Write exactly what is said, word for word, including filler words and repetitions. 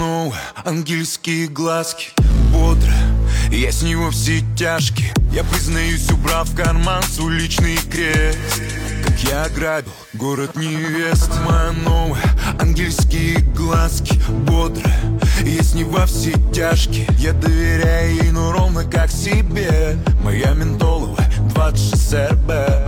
новая, ангельские глазки. Бодро, я с него все тяжкие. Я признаюсь, убрав в карман свой личный крест. Как я ограбил город невест. Моя новая, ангельские глазки. Бодро, я с ней во все тяжкие. Я доверяю ей, но ровно как себе. Моя ментоловая двадцать шесть эр бэ.